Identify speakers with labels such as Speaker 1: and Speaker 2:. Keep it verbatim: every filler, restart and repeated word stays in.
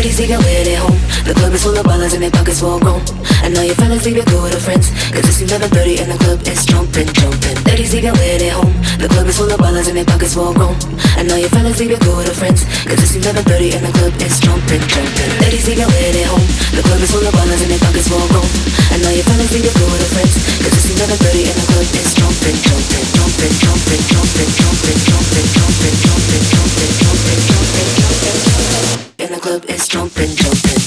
Speaker 1: Ladies, leave your weird at home. The club is full of ballers and their pockets full grown. I know your fellas leave your cool with their friends, cause it's eleven thirty and the club is jumping, jumping. Ladies, leave your weird at home. The club is full of ballers and their pockets full grown. I know your fellas leave your cool with their friends, cause it's eleven thirty and the club is jumping, jumping. Ladies, leave your weird at home. The club is full of ballers and their pockets full grown. I know your fellas leave your cool with their friends, cause it's eleven thirty and the club is jumping, jumping, jumping, jumping, jumping, jumping, jumping, jumping, jumping, jumping, jumping, jumping, jumping, jumping, jumping. And the club is jumping, jumping.